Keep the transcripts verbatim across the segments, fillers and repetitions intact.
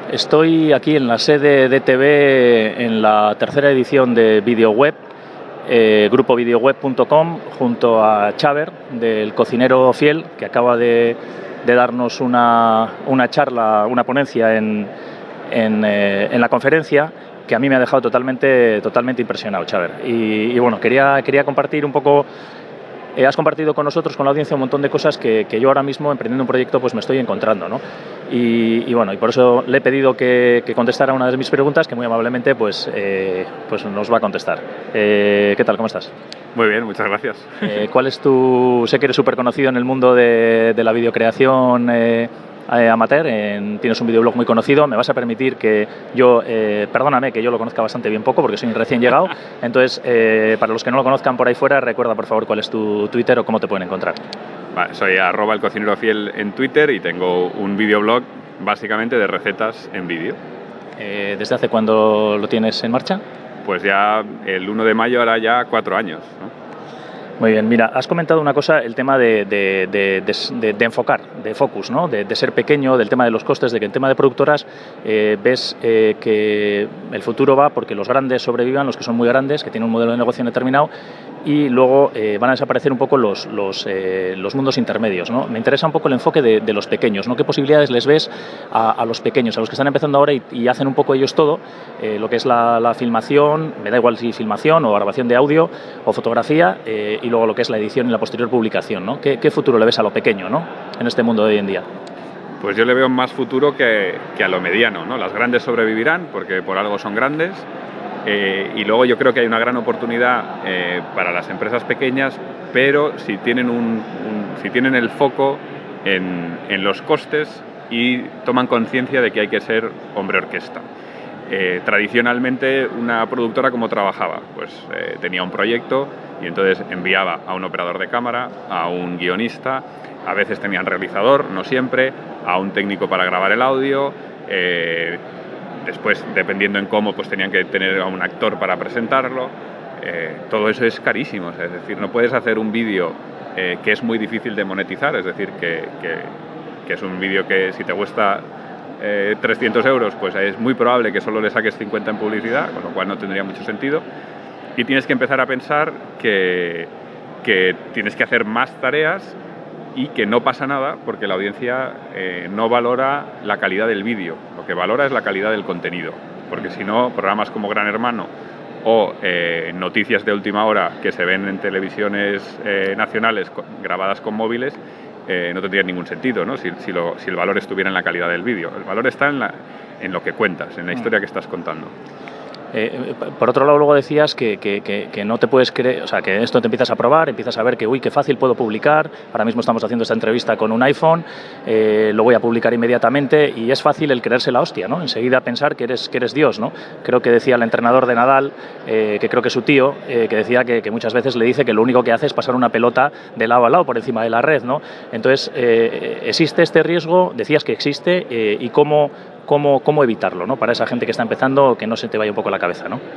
Estoy aquí en la sede de T V en la tercera edición de VideoWeb, eh, grupo videoweb punto com, junto a Xaver, del Cocinero Fiel, que acaba de, de darnos una, una charla, una ponencia en, en, eh, en la conferencia, que a mí me ha dejado totalmente, totalmente impresionado, Xaver. Y, y bueno, quería, quería compartir un poco. Eh, has compartido con nosotros, con la audiencia, un montón de cosas que, que yo ahora mismo, emprendiendo un proyecto, pues me estoy encontrando, ¿no? Y, y bueno, y por eso le he pedido que, que contestara una de mis preguntas, que muy amablemente pues, eh, pues nos va a contestar. Eh, ¿Qué tal? ¿Cómo estás? Muy bien, muchas gracias. Eh, ¿Cuál es tu...? Sé que eres súper conocido en el mundo de, de la videocreación eh, eh, amateur, en, tienes un videoblog muy conocido. Me vas a permitir que yo, eh, perdóname, que yo lo conozca bastante bien poco, porque soy un recién llegado. Entonces, eh, para los que no lo conozcan por ahí fuera, recuerda por favor cuál es tu Twitter o cómo te pueden encontrar. Vale, soy arroba el cocinero fiel en Twitter y tengo un videoblog básicamente de recetas en vídeo. Eh, ¿Desde hace cuándo lo tienes en marcha? Pues ya el uno de mayo, hará ya cuatro años, ¿no? Muy bien, mira, has comentado una cosa, el tema de, de, de, de, de enfocar, de focus, ¿no? De, de ser pequeño, del tema de los costes, de que en tema de productoras eh, ves eh, que el futuro va porque los grandes sobrevivan, los que son muy grandes, que tienen un modelo de negocio determinado, y luego eh, van a desaparecer un poco los, los, eh, los mundos intermedios, ¿no? Me interesa un poco el enfoque de, de los pequeños, ¿no? ¿Qué posibilidades les ves a, a los pequeños, a los que están empezando ahora y, y hacen un poco ellos todo, eh, lo que es la, la filmación, me da igual si filmación o grabación de audio o fotografía, eh, y luego lo que es la edición y la posterior publicación, ¿no? ¿Qué, qué futuro le ves a lo pequeño, ¿no? En este mundo de hoy en día? Pues yo le veo más futuro que, que a lo mediano, ¿no? Las grandes sobrevivirán porque por algo son grandes. Eh, y luego yo creo que hay una gran oportunidad eh, para las empresas pequeñas, pero si tienen, un, un, si tienen el foco en, en los costes y toman conciencia de que hay que ser hombre orquesta. Eh, tradicionalmente una productora, ¿cómo trabajaba? Pues eh, tenía un proyecto y entonces enviaba a un operador de cámara, a un guionista, a veces tenían realizador, no siempre, a un técnico para grabar el audio. eh, Después, dependiendo en cómo, pues tenían que tener a un actor para presentarlo. Eh, todo eso es carísimo, o sea, es decir, no puedes hacer un vídeo eh, que es muy difícil de monetizar, es decir, que, que, que es un vídeo que si te cuesta eh, trescientos euros, pues es muy probable que solo le saques cincuenta en publicidad, con lo cual no tendría mucho sentido. Y tienes que empezar a pensar que, que tienes que hacer más tareas y que no pasa nada porque la audiencia eh, no valora la calidad del vídeo, lo que valora es la calidad del contenido, porque si no, programas como Gran Hermano o eh, noticias de última hora que se ven en televisiones eh, nacionales con, grabadas con móviles, eh, no tendrían ningún sentido, ¿no? Si, si, lo, si el valor estuviera en la calidad del vídeo. El valor está en, la, en lo que cuentas, en la historia que estás contando. Eh, por otro lado, luego decías que, que, que, que no te puedes creer, o sea, que esto te empiezas a probar, empiezas a ver que, uy, qué fácil puedo publicar. Ahora mismo estamos haciendo esta entrevista con un iPhone, eh, lo voy a publicar inmediatamente y es fácil el creerse la hostia, ¿no? Enseguida pensar que eres, que eres Dios, ¿no? Creo que decía el entrenador de Nadal, eh, que creo que es su tío, eh, que decía que, que muchas veces le dice que lo único que hace es pasar una pelota de lado a lado por encima de la red, ¿no? Entonces, eh, ¿existe este riesgo? Decías que existe, eh, ¿y cómo...? Cómo, cómo evitarlo, ¿no? Para esa gente que está empezando, que no se te vaya un poco la cabeza, ¿no?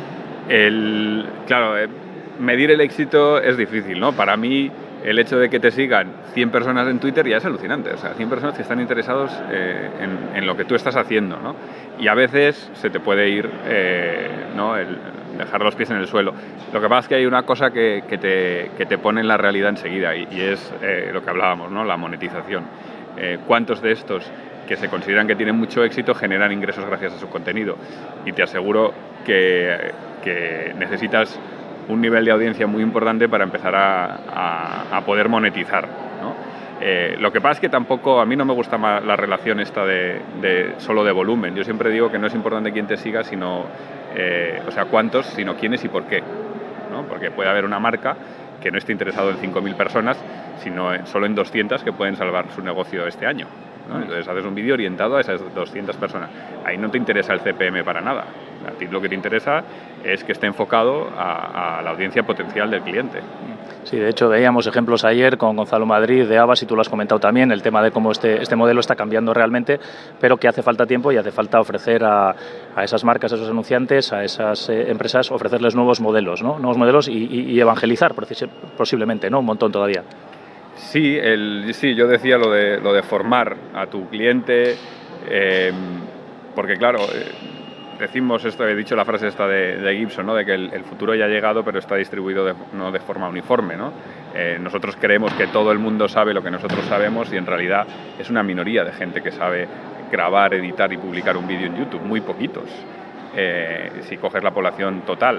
El, claro, eh, medir el éxito es difícil, ¿no? Para mí, el hecho de que te sigan cien personas en Twitter ya es alucinante. O sea, cien personas que están interesados eh, en, en lo que tú estás haciendo, ¿no? Y a veces se te puede ir, eh, ¿no? El dejar los pies en el suelo. Lo que pasa es que hay una cosa que, que, te, que te pone en la realidad enseguida y, y es eh, lo que hablábamos, ¿no? La monetización. Eh, ¿Cuántos de estos que se consideran que tienen mucho éxito generan ingresos gracias a su contenido? Y te aseguro que, que necesitas un nivel de audiencia muy importante para empezar a, a, a poder monetizar, ¿no? Eh, lo que pasa es que tampoco, a mí no me gusta más la relación esta de, de solo de volumen. Yo siempre digo que no es importante quién te siga, sino, eh, o sea, cuántos, sino quiénes y por qué, ¿no? Porque puede haber una marca que no esté interesado en cinco mil personas, sino en, solo en doscientas que pueden salvar su negocio este año, ¿no? Entonces haces un vídeo orientado a esas doscientas personas. Ahí no te interesa el C P M para nada. A ti lo que te interesa es que esté enfocado a, a la audiencia potencial del cliente. Sí, de hecho veíamos ejemplos ayer con Gonzalo Madrid de Abbas y tú lo has comentado también, el tema de cómo este, este modelo está cambiando realmente, pero que hace falta tiempo y hace falta ofrecer a, a esas marcas, a esos anunciantes, a esas eh, empresas, ofrecerles nuevos modelos, ¿no? Nuevos modelos y, y, y evangelizar posiblemente, ¿no? Un montón todavía. Sí, el, sí, yo decía lo de, lo de formar a tu cliente. Eh, porque claro, eh, decimos esto, he dicho la frase esta de, de Gibson, ¿no? De que el, el futuro ya ha llegado, pero está distribuido de, no de forma uniforme, ¿no? Eh, nosotros creemos que todo el mundo sabe lo que nosotros sabemos y en realidad es una minoría de gente que sabe grabar, editar y publicar un vídeo en YouTube, muy poquitos, eh, si coges la población total.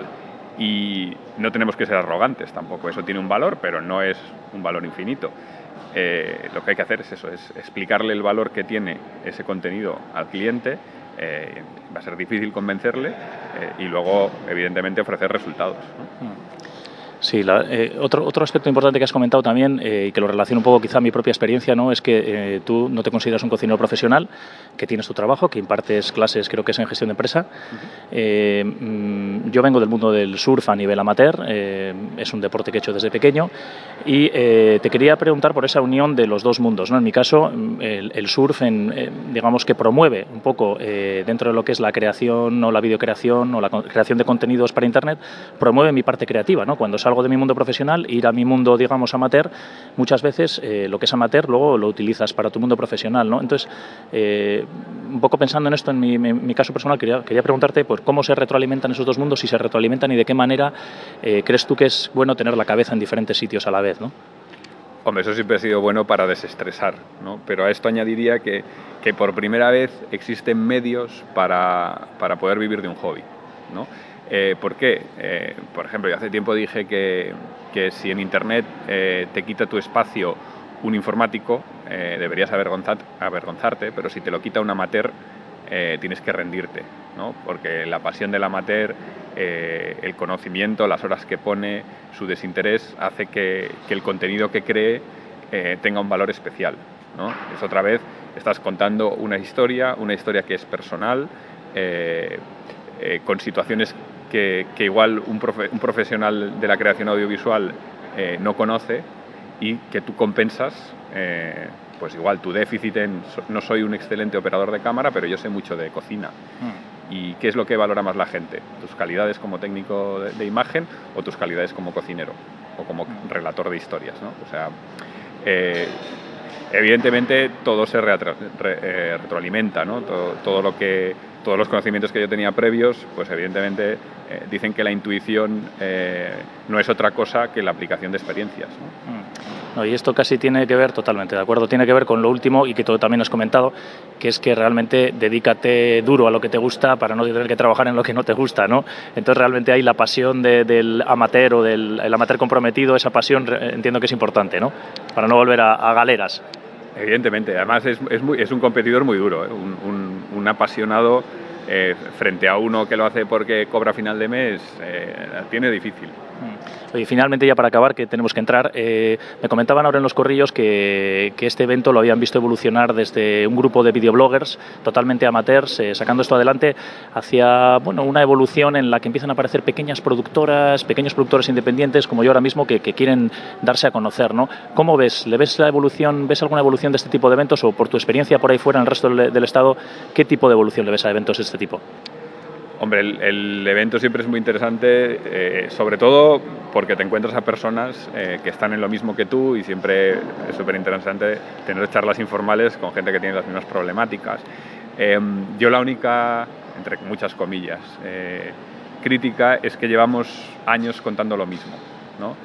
Y no tenemos que ser arrogantes tampoco, eso tiene un valor, pero no es un valor infinito. Eh, lo que hay que hacer es eso, es explicarle el valor que tiene ese contenido al cliente. Eh, va a ser difícil convencerle eh, y luego, evidentemente, ofrecer resultados, ¿no? Sí, la, eh, otro, otro aspecto importante que has comentado también, eh, y que lo relaciono un poco quizá a mi propia experiencia, ¿no? Es que eh, tú no te consideras un cocinero profesional, que tienes tu trabajo, que impartes clases, creo que es en gestión de empresa. Uh-huh. eh, mm, yo vengo del mundo del surf a nivel amateur, eh, es un deporte que he hecho desde pequeño, y eh, te quería preguntar por esa unión de los dos mundos, ¿no? En mi caso, el, el surf, en, eh, digamos que promueve un poco eh, dentro de lo que es la creación o la videocreación o la creación de contenidos para Internet, promueve mi parte creativa, ¿no? Cuando salgo de mi mundo profesional, ir a mi mundo, digamos, amateur, muchas veces eh, lo que es amateur luego lo utilizas para tu mundo profesional, ¿no? Entonces, eh, un poco pensando en esto, en mi, en mi caso personal, quería, quería preguntarte pues, cómo se retroalimentan esos dos mundos, si se retroalimentan y de qué manera eh, crees tú que es bueno tener la cabeza en diferentes sitios a la vez, ¿no? Hombre, eso siempre ha sido bueno para desestresar, ¿no? Pero a esto añadiría que, que por primera vez existen medios para, para poder vivir de un hobby, ¿no? Eh, ¿Por qué? Eh, por ejemplo, yo hace tiempo dije que, que si en Internet eh, te quita tu espacio un informático, eh, deberías avergonzar, avergonzarte, pero si te lo quita un amateur, eh, tienes que rendirte, ¿no? Porque la pasión del amateur, eh, el conocimiento, las horas que pone, su desinterés, hace que, que el contenido que cree eh, tenga un valor especial, ¿no? Es otra vez, estás contando una historia, una historia que es personal, eh, eh, con situaciones que, que igual un, profe, un profesional de la creación audiovisual eh, no conoce y que tú compensas, eh, pues igual tu déficit en no soy un excelente operador de cámara, pero yo sé mucho de cocina. Mm. ¿Y qué es lo que valora más la gente? ¿Tus calidades como técnico de, de imagen o tus calidades como cocinero o como mm. relator de historias, ¿no? O sea, eh, evidentemente todo se retro, re, eh, retroalimenta, ¿no? Todo, todo lo que, todos los conocimientos que yo tenía previos, pues evidentemente eh, dicen que la intuición eh, no es otra cosa que la aplicación de experiencias, ¿no? Mm. No, y esto casi tiene que ver, totalmente de acuerdo, tiene que ver con lo último y que tú también has comentado, que es que realmente dedícate duro a lo que te gusta para no tener que trabajar en lo que no te gusta, ¿no? Entonces realmente hay la pasión de, del amateur o del el amateur comprometido, esa pasión entiendo que es importante, ¿no? Para no volver a, a galeras. Evidentemente, además es, es, muy, es un competidor muy duro, ¿eh? un, un, un apasionado eh, frente a uno que lo hace porque cobra a final de mes, eh, tiene difícil. Oye, finalmente ya para acabar, que tenemos que entrar, eh, me comentaban ahora en los corrillos que, que este evento lo habían visto evolucionar desde un grupo de videobloggers totalmente amateurs, eh, sacando esto adelante, hacia bueno, una evolución en la que empiezan a aparecer pequeñas productoras, pequeños productores independientes, como yo ahora mismo, que, que quieren darse a conocer, ¿no? ¿Cómo ves? ¿Le ves la evolución, ves alguna evolución de este tipo de eventos o por tu experiencia por ahí fuera en el resto del, del Estado, qué tipo de evolución le ves a eventos de este tipo? Hombre, el, el evento siempre es muy interesante, eh, sobre todo porque te encuentras a personas eh, que están en lo mismo que tú y siempre es súper interesante tener charlas informales con gente que tiene las mismas problemáticas. Eh, yo la única, entre muchas comillas, eh, crítica es que llevamos años contando lo mismo, ¿no?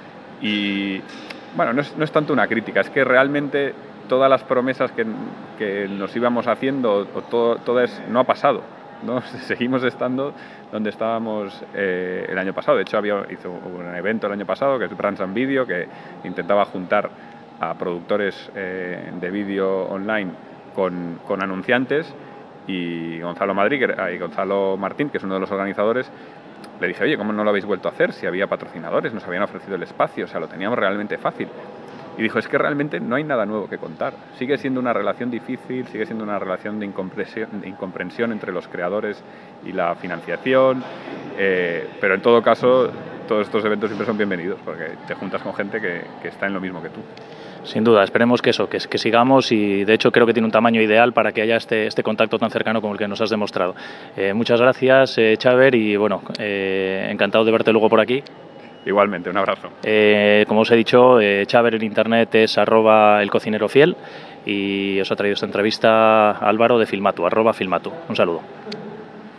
Y bueno, no es, no es tanto una crítica, es que realmente todas las promesas que, que nos íbamos haciendo, o todo, todo es, no ha pasado. ¿No? Seguimos estando donde estábamos eh, el año pasado. De hecho, había hizo un evento el año pasado que es Brands and Video, que intentaba juntar a productores eh, de vídeo online con, con anunciantes, y Gonzalo Madrid y Gonzalo Martín, que es uno de los organizadores, le dije, oye, ¿cómo no lo habéis vuelto a hacer? Si había patrocinadores, nos habían ofrecido el espacio, o sea, lo teníamos realmente fácil. Y dijo, es que realmente no hay nada nuevo que contar. Sigue siendo una relación difícil, sigue siendo una relación de incomprensión, de incomprensión entre los creadores y la financiación, eh, pero en todo caso, todos estos eventos siempre son bienvenidos, porque te juntas con gente que, que está en lo mismo que tú. Sin duda, esperemos que eso, que, que sigamos, y de hecho creo que tiene un tamaño ideal para que haya este, este contacto tan cercano como el que nos has demostrado. Eh, muchas gracias, eh, Xaver, y bueno, eh, encantado de verte luego por aquí. Igualmente, un abrazo. Eh, como os he dicho, eh, Chaver en internet es arroba el cocinero fiel y os ha traído esta entrevista Álvaro de Filmatu, arroba Filmatu. Un saludo.